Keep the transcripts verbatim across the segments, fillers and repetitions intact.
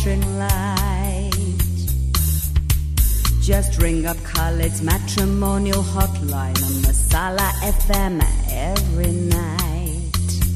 flashing light. Just ring up Khaled's matrimonial hotline on Masala F M every night.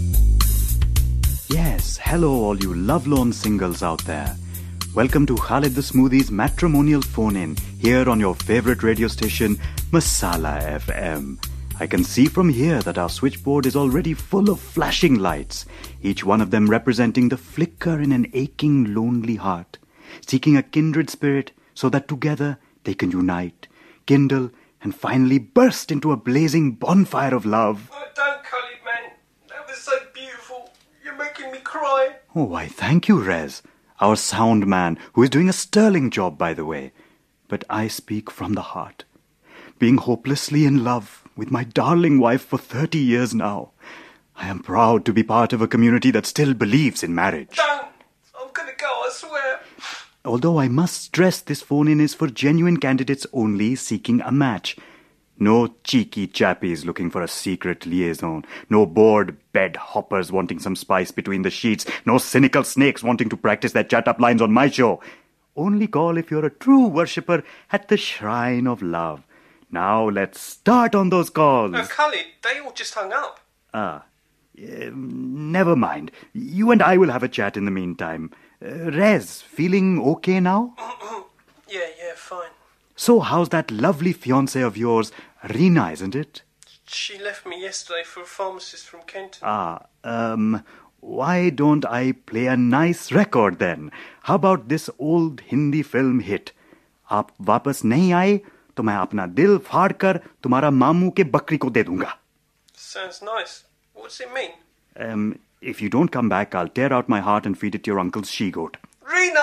Yes, hello all you lovelorn singles out there. Welcome to Khaled the Smoothie's matrimonial phone-in here on your favorite radio station, Masala F M. I can see from here that our switchboard is already full of flashing lights, each one of them representing the flicker in an aching, lonely heart, seeking a kindred spirit so that together they can unite, kindle, and finally burst into a blazing bonfire of love. Oh, don't, Khaled, man. That was so beautiful. You're making me cry. Oh, why, thank you, Rez, our sound man, who is doing a sterling job, by the way. But I speak from the heart. Being hopelessly in love with my darling wife for thirty years now, I am proud to be part of a community that still believes in marriage. Don't! I'm gonna go, I swear. Although I must stress this phone-in is for genuine candidates only seeking a match. No cheeky chappies looking for a secret liaison. No bored bed hoppers wanting some spice between the sheets. No cynical snakes wanting to practice their chat-up lines on my show. Only call if you're a true worshipper at the shrine of love. Now let's start on those calls. No, Khaled, they all just hung up. Ah, uh, never mind. You and I will have a chat in the meantime. Uh, Rez, feeling okay now? yeah, yeah, fine. So how's that lovely fiancée of yours, Rina, isn't it? She left me yesterday for a pharmacist from Kenton. Ah, um, why don't I play a nice record then? How about this old Hindi film hit? Aap वापस नहीं आए तो मैं अपना दिल फाड़ कर तुम्हारा मामू के बकरी को दे दूंगा. Sounds nice. What does it mean? Um, if you don't come back, I'll tear out my heart and feed it to your uncle's she-goat. Rina!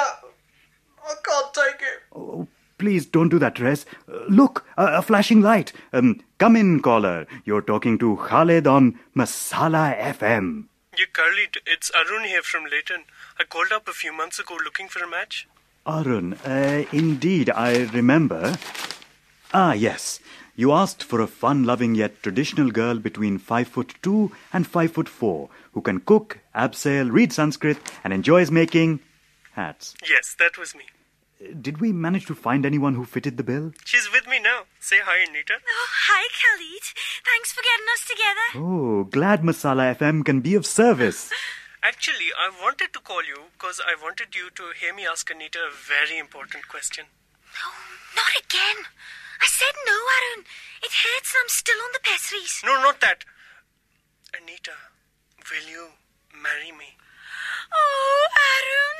I can't take it. Oh, please don't do that, Rez. Uh, look, a, a flashing light. Um, come in, caller. You're talking to Khaled on Masala F M. Yeah, Khaled, it's Arun here from Leighton. I called up a few months ago looking for a match. Arun, uh, indeed, I remember. Ah, yes. You asked for a fun-loving yet traditional girl between five foot two and five foot four who can cook, abseil, read Sanskrit, and enjoys making hats. Yes, that was me. Did we manage to find anyone who fitted the bill? She's with me now. Say hi, Anita. Oh, hi, Khaled. Thanks for getting us together. Oh, glad Masala F M can be of service. Actually, I wanted to call you because I wanted you to hear me ask Anita a very important question. No, not again. I said no, Arun. It hurts and I'm still on the pessaries. No, not that. Anita, will you marry me? Oh, Arun.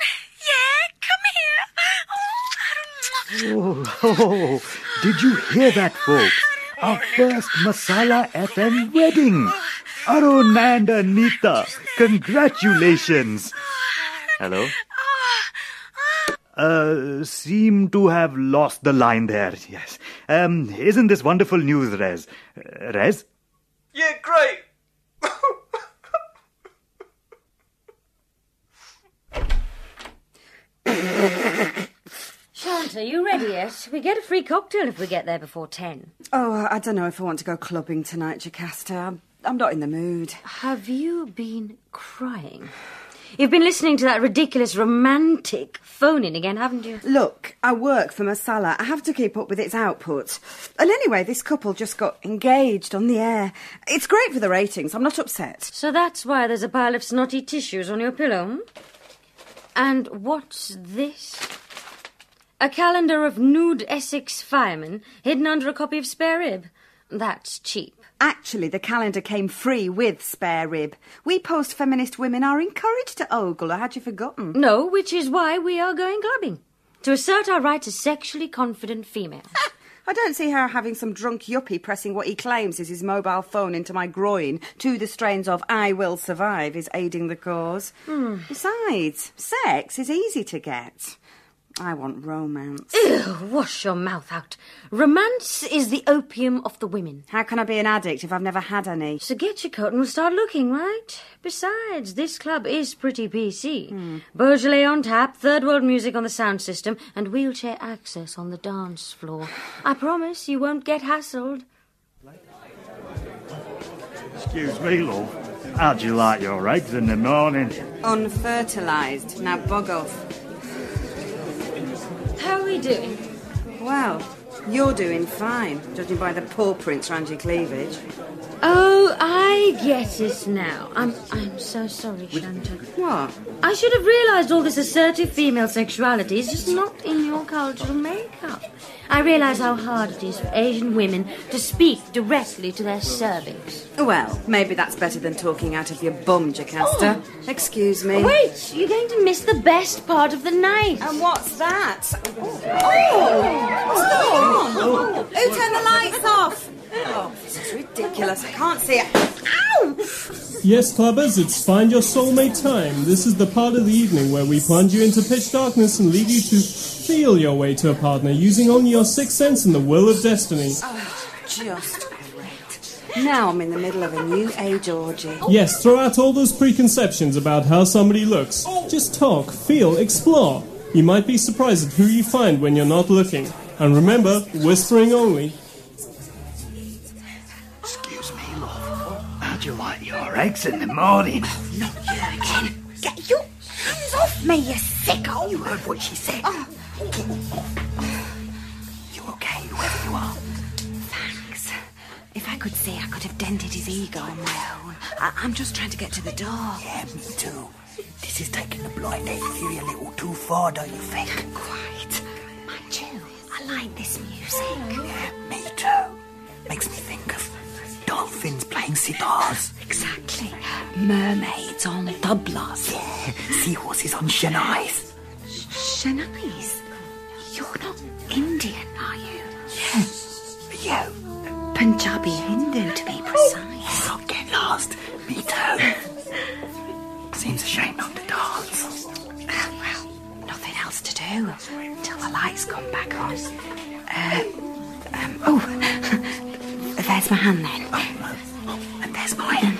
Yeah, come here. Oh, Arun. Oh, oh, did you hear that, folks? Our first Masala F M wedding. Arun and Anita, congratulations. Hello? Uh, seem to have lost the line there, yes. Um, isn't this wonderful news, Rez? Uh, Rez? Yeah, great. Shant, are you ready yet? We get a free cocktail if we get there before ten. Oh, I don't know if I want to go clubbing tonight, Jocasta. I'm, I'm not in the mood. Have you been crying? You've been listening to that ridiculous romantic phone-in again, haven't you? Look, I work for Masala. I have to keep up with its output. And anyway, this couple just got engaged on the air. It's great for the ratings. I'm not upset. So that's why there's a pile of snotty tissues on your pillow, hmm? And what's this? A calendar of nude Essex firemen hidden under a copy of Spare Rib. That's cheap. Actually, the calendar came free with Spare Rib. We post-feminist women are encouraged to ogle, or had you forgotten? No, which is why we are going clubbing. To assert our right as sexually confident females. I don't see how having some drunk yuppie pressing what he claims is his mobile phone into my groin to the strains of I Will Survive is aiding the cause. Hmm. Besides, sex is easy to get. I want romance. Ew, wash your mouth out. Romance is the opium of the women. How can I be an addict if I've never had any? So get your coat and we'll start looking, right? Besides, this club is pretty P C. Hmm. Beaujolais on tap, third world music on the sound system, and wheelchair access on the dance floor. I promise you won't get hassled. Excuse me, love. How'd you like your eggs in the morning? Unfertilised. Now bug off. How are we doing? Well, you're doing fine, judging by the paw prints around your cleavage. Oh, I get it now. I'm I'm so sorry, Shanta. What? I should have realised all this assertive female sexuality is just not in your cultural makeup. I realise how hard it is for Asian women to speak directly to their cervix. Well, maybe that's better than talking out of your bum, Jocasta. Oh. Excuse me. Wait, you're going to miss the best part of the night. And what's that? Oh! Oh. What's going on? Who turned the lights off? Oh, this is ridiculous. I can't see it. Ow! Yes, clubbers, it's Find Your Soulmate time. This is the part of the evening where we plunge you into pitch darkness and leave you to feel your way to a partner using only your sixth sense and the will of destiny. Oh, just great. Now I'm in the middle of a new age orgy. Yes, throw out all those preconceptions about how somebody looks. Just talk, feel, explore. You might be surprised at who you find when you're not looking. And remember, whispering only. How'd you like your eggs in the morning? Not you again. Get your hands off me, you sicko. You heard what she said. Oh. You okay, whoever you are? Thanks. If I could see, I could have dented his ego on my own. I- I'm just trying to get to the door. Yeah, me too. This is taking the blind date theory a little too far, don't you think? Quite. Mind you, I like this music. Yeah, me too. Makes me think of dolphins playing sitars. Exactly. Mermaids on tablas. Yeah, seahorses on shenais. Shanais? You're not Indian, are you? Yeah, you. Punjabi Hindu, to be precise. Don't get lost. Me too. Seems a shame not to dance. Well, nothing else to do until the lights come back on. Uh, um, oh, there's my hand then. Oh, oh, and there's mine.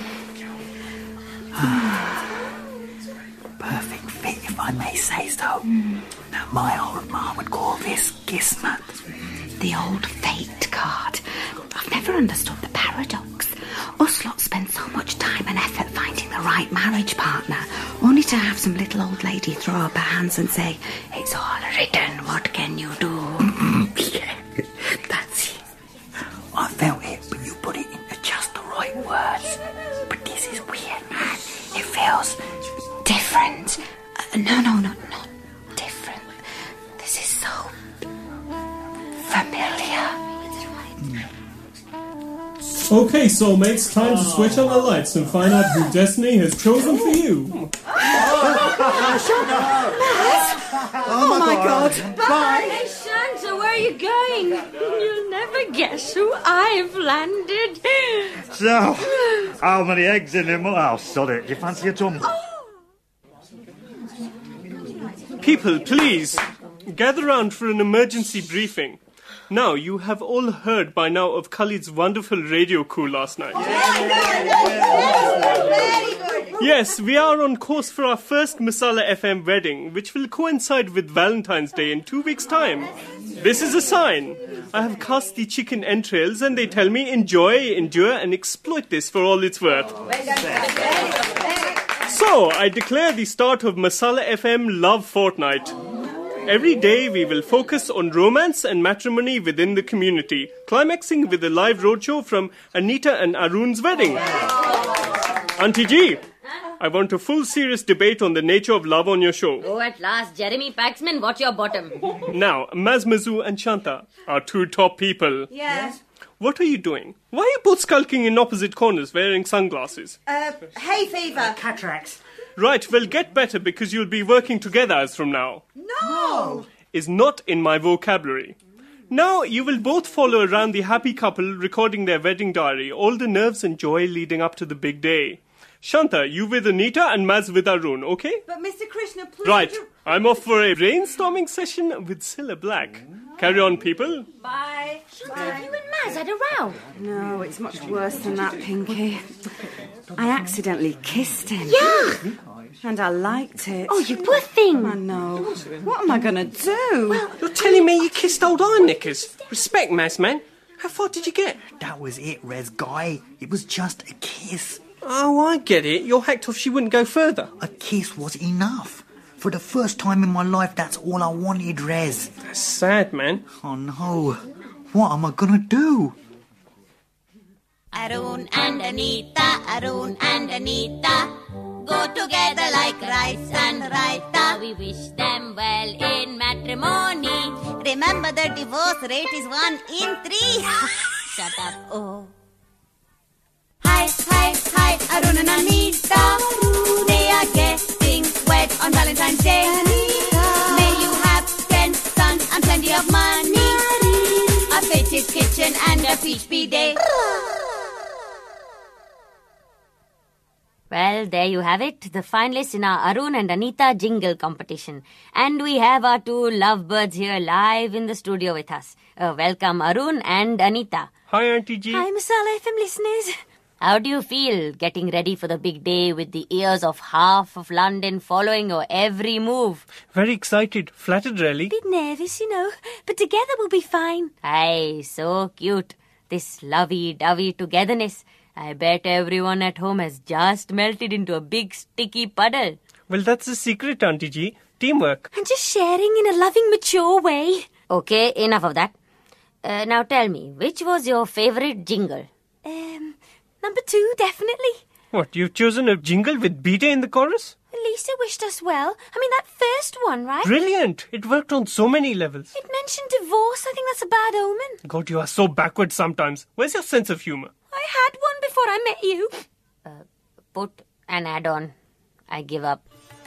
Perfect fit, if I may say so. Mm. Now, my old ma would call this kismet. The old fate card. I've never understood the paradox. Us lot spend so much time and effort finding the right marriage partner, only to have some little old lady throw up her hands and say, "It's all written, what can you do?" Yeah, that's it. I felt it, but you put it into just the right words. But this is weird, man. It feels Different. Uh, no, no, no, not different. This is so familiar. Okay, soulmates, time to switch on the lights and find out who destiny has chosen for you. Oh, my God. Bye. Hey, Shanta, where are you going? You'll never guess who I've landed. So, how many eggs in the mother? Oh, sod it. Do you fancy a tum? People, please, gather round for an emergency briefing. Now, you have all heard by now of Khalid's wonderful radio coup last night. Yes, we are on course for our first Masala F M wedding, which will coincide with Valentine's Day in two weeks' time. This is a sign. I have cast the chicken entrails and they tell me enjoy, endure and exploit this for all it's worth. So, I declare the start of Masala F M Love Fortnight. Every day we will focus on romance and matrimony within the community, climaxing with a live roadshow from Anita and Arun's wedding. Auntie G, I want a full serious debate on the nature of love on your show. Oh, at last, Jeremy Paxman, watch your bottom. Now, Mazmazu and Shanta are two top people. Yes. What are you doing? Why are you both skulking in opposite corners wearing sunglasses? Uh, hay fever. Cataracts. Right, well, get better because you'll be working together as from now. No. Is not in my vocabulary. Now you will both follow around the happy couple recording their wedding diary, all the nerves and joy leading up to the big day. Shanta, you with Anita and Maz with Arun, okay? But Mister Krishna, please... Right, do- I'm off for a brainstorming session with Cilla Black. Carry on, people. Bye. Shanta, you and Maz had a row. No, it's much worse than that, Pinky. I accidentally kissed him. Yeah. And I liked it. Oh, you poor thing. I know. What am I going to do? You're telling me you kissed old Iron Knickers? Respect, Maz, man. How far did you get? That was it, Res Guy. It was just a kiss. Oh, I get it. You're hacked off she wouldn't go further. A kiss was enough. For the first time in my life, that's all I wanted, Rez. That's sad, man. Oh no. What am I gonna do? Arun and Anita, Arun and Anita, go together like rice and raita. We wish them well in matrimony. Remember the divorce rate is one in three. Shut up, oh. Hi, hi, hi, Arun and Anita. They are getting wed on Valentine's Day. May you have ten sons and plenty of money, a fitted kitchen and a peach bidet. Well, there you have it, the finalists in our Arun and Anita jingle competition. And we have our two lovebirds here live in the studio with us. Uh, welcome, Arun and Anita. Hi, Auntie G. Hi, Masala F M listeners. How do you feel getting ready for the big day with the ears of half of London following your every move? Very excited. Flattered, really. Bit nervous, you know, but together we'll be fine. Aye, so cute. This lovey-dovey togetherness. I bet everyone at home has just melted into a big sticky puddle. Well, that's the secret, Auntie G. Teamwork. And just sharing in a loving, mature way. Okay, enough of that. Uh, now tell me, which was your favourite jingle? Um, number two, definitely. What, you've chosen a jingle with B-Day in the chorus? Lisa wished us well. I mean, that first one, right? Brilliant. It worked on so many levels. It mentioned divorce. I think that's a bad omen. God, you are so backward sometimes. Where's your sense of humour? I had one before I met you. Uh, put an add-on. I give up.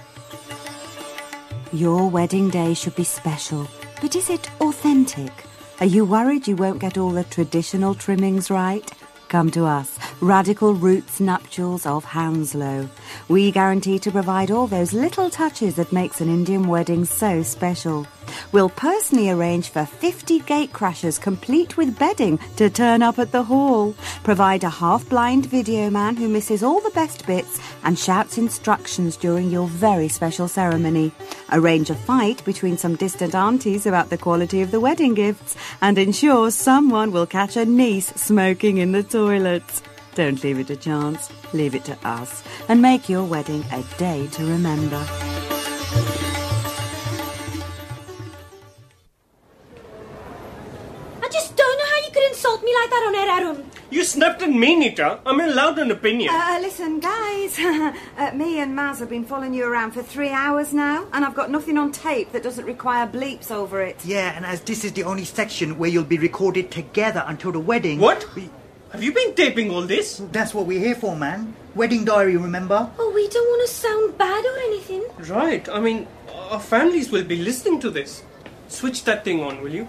Your wedding day should be special, but is it authentic? Are you worried you won't get all the traditional trimmings right? Come to us, Radical Roots Nuptials of Hounslow. We guarantee to provide all those little touches that makes an Indian wedding so special. We'll personally arrange for fifty gate crashers complete with bedding to turn up at the hall. Provide a half-blind video man who misses all the best bits and shouts instructions during your very special ceremony. Arrange a fight between some distant aunties about the quality of the wedding gifts and ensure someone will catch a niece smoking in the toilets. Don't leave it to chance, leave it to us and make your wedding a day to remember. I just don't know how you could insult me like that on air, Arun. You snapped at me, Nita. I'm allowed an opinion. Uh, listen, guys. uh, me and Maz have been following you around for three hours now, and I've got nothing on tape that doesn't require bleeps over it. Yeah, and as this is the only section where you'll be recorded together until the wedding... What? We... Have you been taping all this? That's what we're here for, man. Wedding diary, remember? Oh, we don't want to sound bad or anything. Right. I mean, our families will be listening to this. Switch that thing on, will you?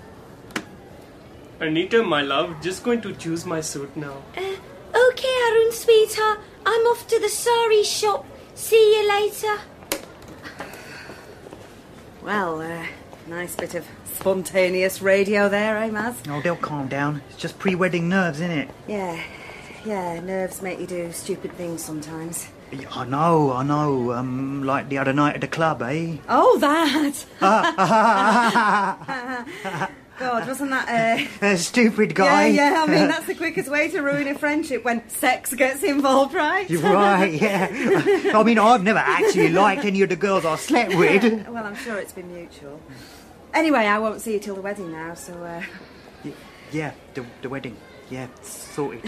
Anita, my love, just going to choose my suit now. Uh, okay, Arun, sweetheart. I'm off to the sari shop. See you later. Well, uh, nice bit of spontaneous radio there, eh, Maz? Oh, they'll calm down. It's just pre-wedding nerves, isn't it? Yeah, yeah, nerves make you do stupid things sometimes. Yeah, I know, I know. Um, like the other night at the club, eh? Oh, that! God, wasn't that uh... a stupid guy? Yeah, yeah, I mean, that's the quickest way to ruin a friendship when sex gets involved, right? You're right, yeah. I mean, I've never actually liked any of the girls I slept with. Well, I'm sure it's been mutual. Anyway, I won't see you till the wedding now, so... Uh... Y- yeah, the, the wedding. Yeah, sorted.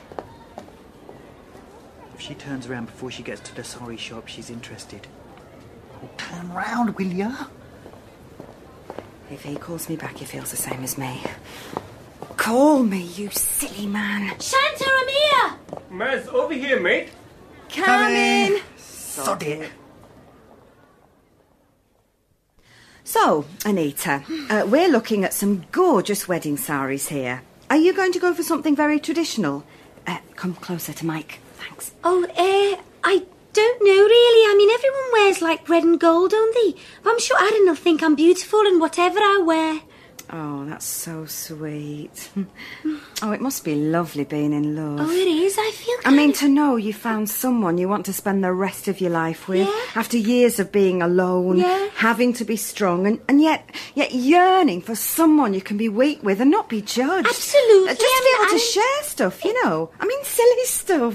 If she turns around before she gets to the sari shop, she's interested. Oh, turn round, will ya? If he calls me back, he feels the same as me. Call me, you silly man. Shanta, I'm here! Maz, over here, mate. Come, Come in. in. Sod it. So, Anita, uh, we're looking at some gorgeous wedding saris here. Are you going to go for something very traditional? Uh, come closer to Mike. Thanks. Oh, uh, I don't know really. I mean, everyone wears like red and gold, don't they? But I'm sure Adam will think I'm beautiful in whatever I wear. Oh, that's so sweet. Oh, it must be lovely being in love. Oh, it is. I feel I kind mean, of... to know you found someone you want to spend the rest of your life with. Yeah. After years of being alone, Yeah. having to be strong, and, and yet yet yearning for someone you can be weak with and not be judged. Absolutely. Uh, Just I to be mean, able to I- share stuff, you know. I mean, silly stuff.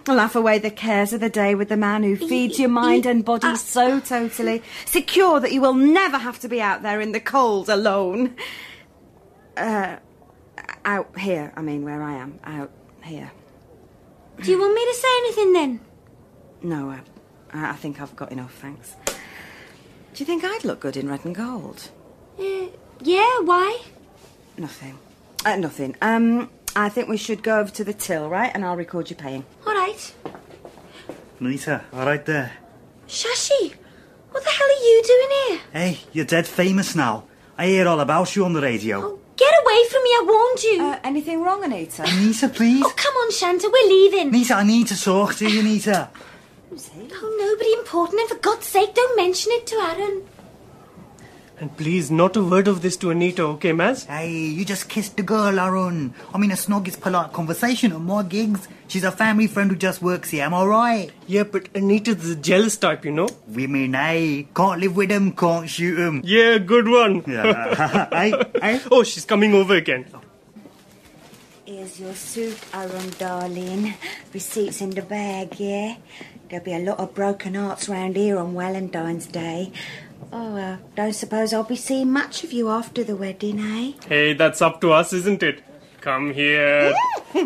Laugh away the cares of the day with the man who feeds your mind and body so totally, secure that you will never have to be out there in the cold alone. Uh, out here, I mean, where I am. Out here. Do you want me to say anything then? No, uh, I think I've got enough, thanks. Do you think I'd look good in red and gold? Uh, yeah, why? Nothing. Uh, nothing. Um, I think we should go over to the till, right? And I'll record you paying. All right. Anita, all right there. Shashi, what the hell are you doing here? Hey, you're dead famous now. I hear all about you on the radio. Oh, get away from me, I warned you. Uh, anything wrong, Anita? Anita, please. Oh, come on, Shanta, we're leaving. Anita, I need to talk to you, Anita. Who's he? Oh, nobody important, and for God's sake, don't mention it to Aaron. And please, not a word of this to Anita, okay, Maz? Hey, you just kissed the girl, Aaron. I mean, a snog is polite conversation at my gigs. She's a family friend who just works here, am I right? Yeah, but Anita's the jealous type, you know? Women, hey. Can't live with them, can't shoot them. Yeah, good one. Yeah. Hey, hey. Oh, she's coming over again. Here's your suit, Aaron, darling. Receipts in the bag, yeah? There'll be a lot of broken hearts round here on Valentine's Day. Oh, well, don't suppose I'll be seeing much of you after the wedding, eh? Hey, that's up to us, isn't it? Come here.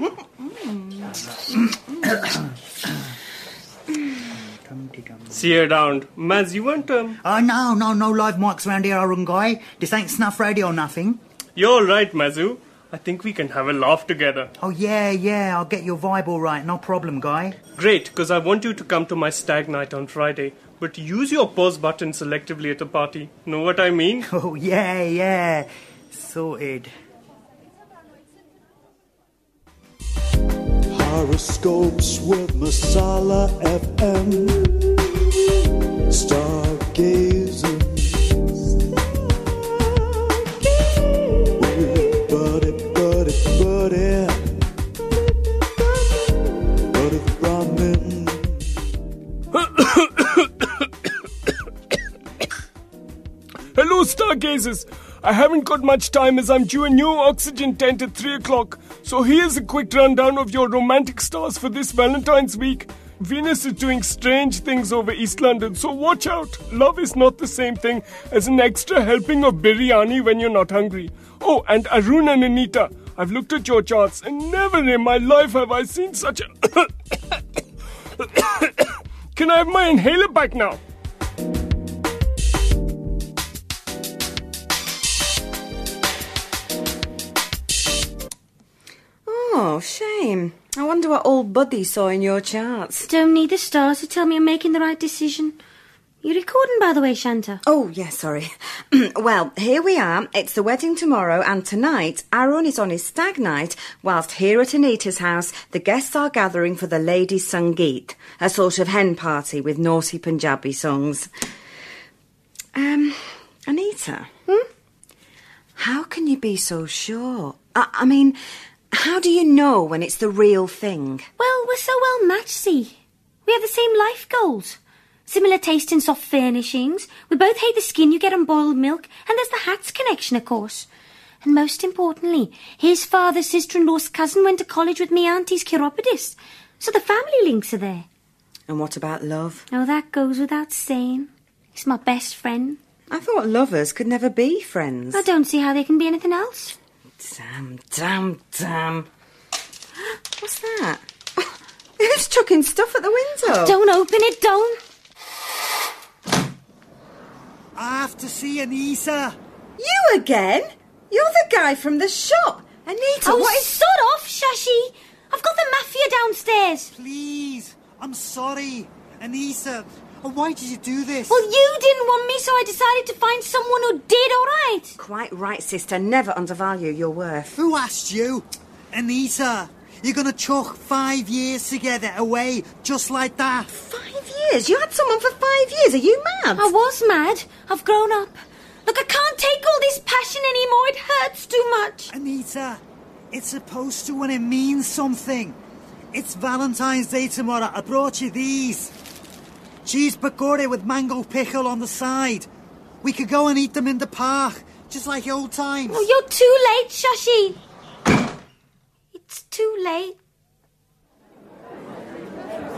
See her down. Maz, you want um... Oh, no, no, no live mics round here, Aaron guy. This ain't snuff radio or nothing. You're right, Mazu. I think we can have a laugh together. Oh, yeah, yeah, I'll get your vibe all right. No problem, guy. Great, because I want you to come to my stag night on Friday. But use your pause button selectively at a party. Know what I mean? Oh, yeah, yeah. Sorted. Horoscopes with Masala F M. Stargazing. Buddy, buddy, buddy. Buddy the Brahmin. Hello, stargazers. I haven't got much time as I'm due a new oxygen tent at three o'clock. So here's a quick rundown of your romantic stars for this Valentine's week. Venus is doing strange things over East London, so watch out. Love is not the same thing as an extra helping of biryani when you're not hungry. Oh, and Arun and Anita, I've looked at your charts and never in my life have I seen such a... Can I have my inhaler back now? Oh, shame. I wonder what old Buddy saw in your charts. Don't need the stars to tell me I'm making the right decision. You recording, by the way, Shanta? Oh, yeah, sorry. Well, here we are. It's the wedding tomorrow, and tonight Aaron is on his stag night, whilst here at Anita's house the guests are gathering for the ladies' Sangeet, a sort of hen party with naughty Punjabi songs. Um, Anita? Hmm? How can you be so sure? I, I mean... How do you know when it's the real thing? Well, we're so well matched, see. We have the same life goals. Similar taste in soft furnishings. We both hate the skin you get on boiled milk. And there's the hats connection, of course. And most importantly, his father's sister-in-law's cousin went to college with me auntie's chiropodist. So the family links are there. And what about love? Oh, that goes without saying. He's my best friend. I thought lovers could never be friends. I don't see how they can be anything else. Damn, damn, damn. What's that? Who's chucking stuff at the window? Don't open it, don't. I have to see Anita. You again? You're the guy from the shop. Anita, oh, what is... sod off, Shashi. I've got the mafia downstairs. Please, I'm sorry. Anita, why did you do this? Well, you didn't want me, so I decided to find someone who did, all right? Quite right, sister. Never undervalue your worth. Who asked you? Anita, you're going to chuck five years together away just like that. Five years? You had someone for five years. Are you mad? I was mad. I've grown up. Look, I can't take all this passion anymore. It hurts too much. Anita, it's supposed to when it means something. It's Valentine's Day tomorrow. I brought you these. Cheese pakora with mango pickle on the side. We could go and eat them in the park, just like old times. Oh, you're too late, Shashi. It's too late.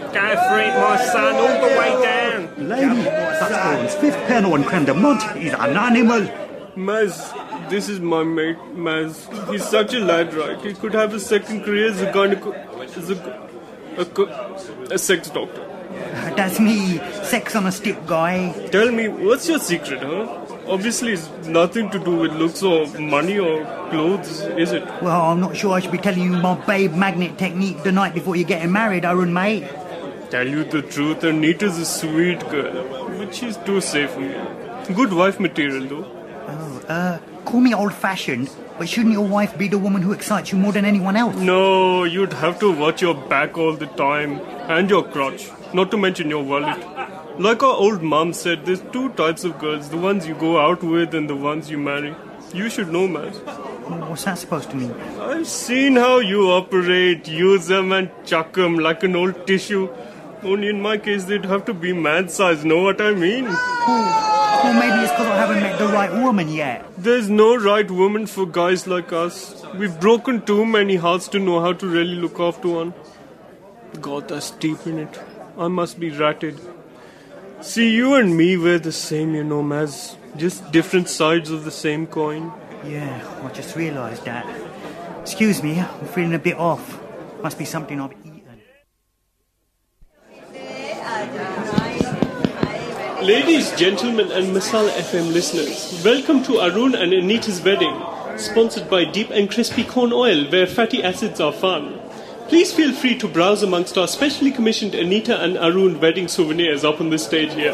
Go for it, my son, all the way down. Lady, that's Fifth Penal and Creme de Menthe. He's an animal. Maz, this is my mate, Maz. He's such a lad, right? He could have a second career as a gyneco... as a... a, a sex doctor. That's me, sex on a stick guy. Tell me, what's your secret, huh? Obviously, it's nothing to do with looks or money or clothes, is it? Well, I'm not sure I should be telling you my babe magnet technique the night before you're getting married, Arun, mate. Tell you the truth, Anita's a sweet girl, but she's too safe for me. Good wife material, though. Oh, uh, call me old-fashioned, but shouldn't your wife be the woman who excites you more than anyone else? No, you'd have to watch your back all the time, and your crotch, not to mention your wallet. Like our old mum said, there's two types of girls, the ones you go out with and the ones you marry. You should know, man. What's that supposed to mean? I've seen how you operate, use them and chuck them like an old tissue. Only in my case, they'd have to be man-sized, know what I mean? Oh, well, maybe it's because I haven't met the right woman yet. There's no right woman for guys like us. We've broken too many hearts to know how to really look after one. God, that's deep in it. I must be ratted. See, you and me, we're the same, you know, Maz. Just different sides of the same coin. Yeah, I just realised that. Excuse me, I'm feeling a bit off. Must be something I've eaten. Ladies, gentlemen and Masala F M listeners, welcome to Arun and Anita's wedding, sponsored by Deep and Crispy Corn Oil, where fatty acids are fun. Please feel free to browse amongst our specially commissioned Anita and Arun wedding souvenirs up on the stage here.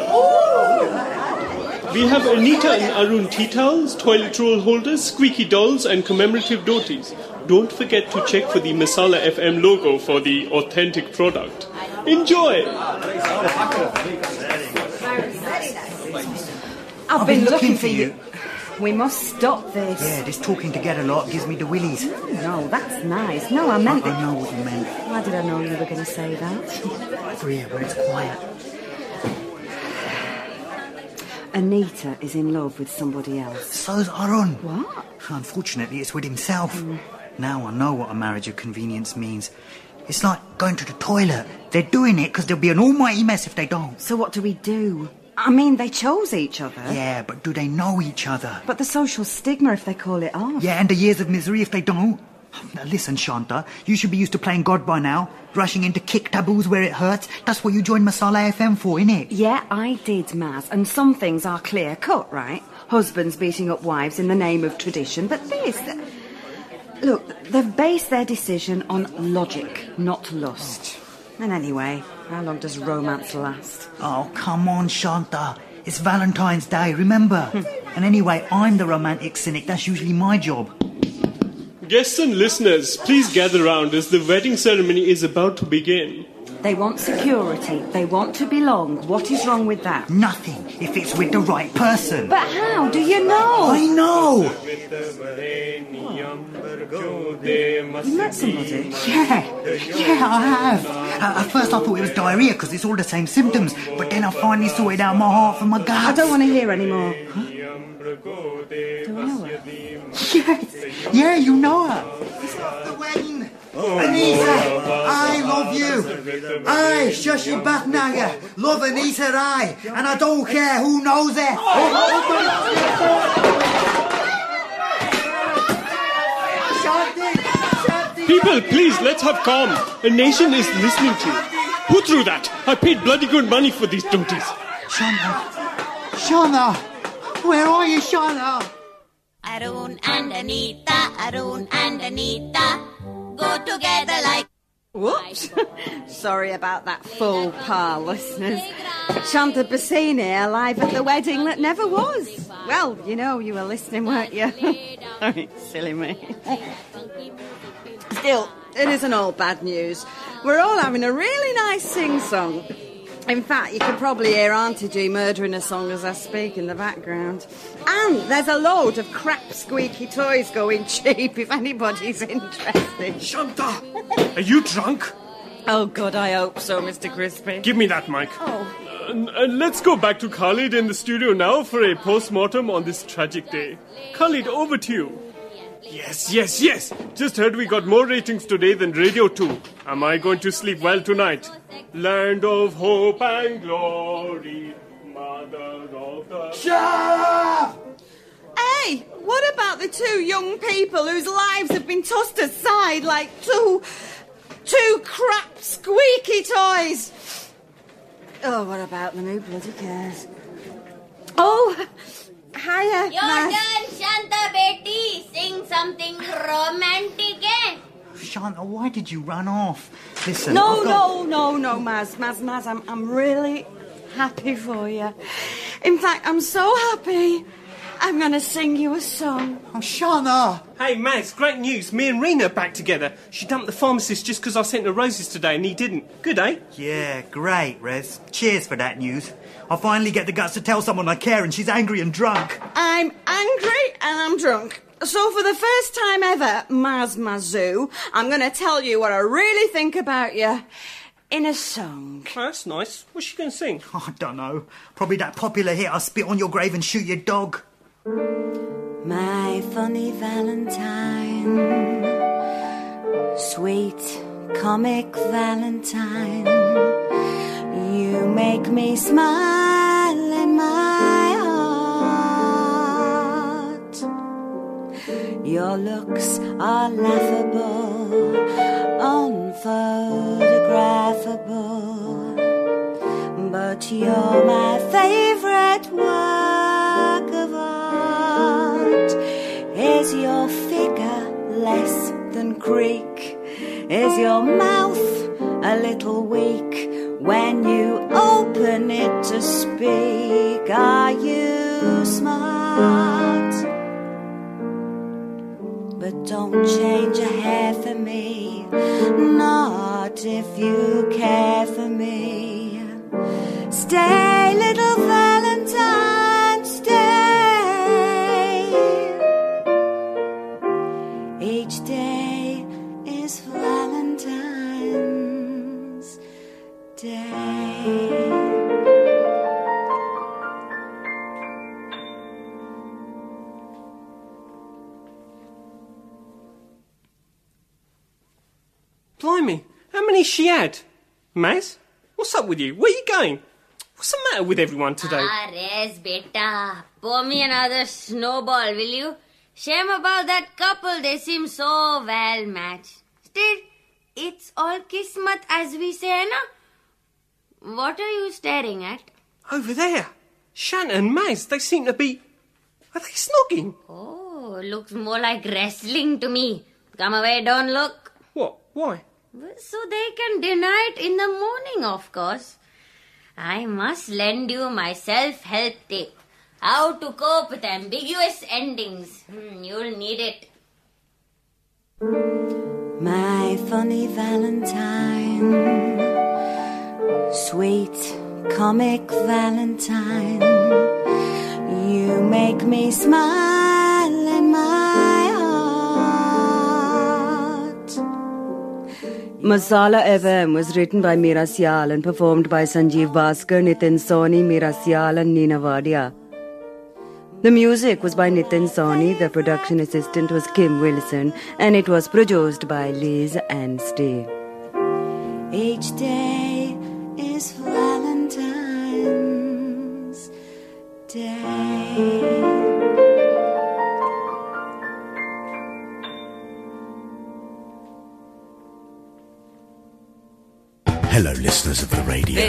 We have Anita and Arun tea towels, toilet roll holders, squeaky dolls and commemorative dhotis. Don't forget to check for the Masala F M logo for the authentic product. Enjoy! I've been looking for you. We must stop this. Yeah, this talking together lot gives me the willies. No, that's nice. No, I meant I, it. I know what you meant. Why did I know you were going to say that? Over here, where it's quiet. Anita is in love with somebody else. So's Arun. What? Unfortunately, it's with himself. Mm. Now I know what a marriage of convenience means. It's like going to the toilet. They're doing it because there'll be an almighty mess if they don't. So what do we do? I mean, they chose each other. Yeah, but do they know each other? But the social stigma if they call it off. Yeah, and the years of misery if they don't. Now listen, Shanta, you should be used to playing God by now. Rushing in to kick taboos where it hurts. That's what you joined Masala F M for, innit? Yeah, I did, Maz. And some things are clear cut, right? Husbands beating up wives in the name of tradition. But this... Look, they've based their decision on logic, not lust. And anyway, how long does romance last? Oh, come on, Shanta. It's Valentine's Day, remember? And anyway, I'm the romantic cynic. That's usually my job. Guests and listeners, please gather round as the wedding ceremony is about to begin. They want security. They want to belong. What is wrong with that? Nothing, if it's with the right person. But how do you know? I know! You met somebody? Yeah, yeah, I have. Uh, at first I thought it was diarrhoea because it's all the same symptoms, but then I finally sorted out my heart from my gut. I don't want to hear anymore. Huh? Do I know her? Yes. Yeah, you know her. It's not the wedding. Oh, Anita, I love you. I, Shashi Bhatnagar, love Anita I, and I don't care who knows it. People, please, let's have calm. A nation is listening to you. Who threw that? I paid bloody good money for these duties. Shana, Shana, where are you, Shana? Arun and Anita, Arun and Anita, go together like... Whoops. Sorry about that faux pas, listeners. Shanta Bassini alive at the wedding that never was. Well, you know, you were listening, weren't you? Sorry, silly me. Still, it isn't all bad news. We're all having a really nice sing-song. In fact, you can probably hear Auntie G murdering a song as I speak in the background. And there's a load of crap squeaky toys going cheap if anybody's interested. Shanta! Are you drunk? Oh, God, I hope so, Mister Crispy. Give me that mic. Oh. Uh, uh, let's go back to Khalid in the studio now for a post-mortem on this tragic day. Khalid, over to you. Yes, yes, yes. Just heard we got more ratings today than Radio two. Am I going to sleep well tonight? Land of hope and glory, mother of the... Shut up! Hey, what about the two young people whose lives have been tossed aside like two... two crap squeaky toys? Oh, what about them? Who bloody cares? Oh, hiya, Your Mas. turn, Shanta Beti. Sing something romantic, eh? Shanta, why did you run off? Listen, No, I've got... no, no, no, Maz, Maz, Maz, I'm, I'm really happy for you. In fact, I'm so happy, I'm going to sing you a song. Oh, Shanta! Hey, Max, great news. Me and Rena are back together. She dumped the pharmacist just because I sent her roses today and he didn't. Good, eh? Yeah, great, Rez. Cheers for that news. I finally get the guts to tell someone I care and she's angry and drunk. I'm angry and I'm drunk. So for the first time ever, Maz Mazoo, I'm going to tell you what I really think about you in a song. Oh, that's nice. What's she going to sing? Oh, I don't know. Probably that popular hit, I spit on your grave and shoot your dog. My funny Valentine, sweet comic Valentine, you make me smile in my heart. Your looks are laughable, unphotographable, but you're my favourite work of art. Is your figure less than Greek? Is your mouth a little weak when you open it to speak? Are you smart? But don't change a hair for me, not if you care for me. Stay, little Valentine, stay. Each day is Valentine's Day. Blimey, how many she had? Maz, what's up with you? Where are you going? What's the matter with everyone today? Ah, Rez, beta. Pour me another snowball, will you? Shame about that couple. They seem so well matched. Still, it's all kismat, as we say, na? What are you staring at? Over there. Shanta and Maz, they seem to be... Are they snogging? Oh, looks more like wrestling to me. Come away, don't look. What? Why? So they can deny it in the morning, of course. I must lend you my self-help tip. How to cope with ambiguous endings. Hmm, you'll need it. My funny Valentine, sweet comic Valentine, you make me smile in my heart. Masala F M was written by Meera Syal and performed by Sanjeev Bhaskar, Nitin Soni, Meera Syal and Neena Wadia. The music was by Nitin Soni, the production assistant was Kim Wilson, and it was produced by Liz Anstey. Each day is Valentine's Day. Hello, listeners of the radio.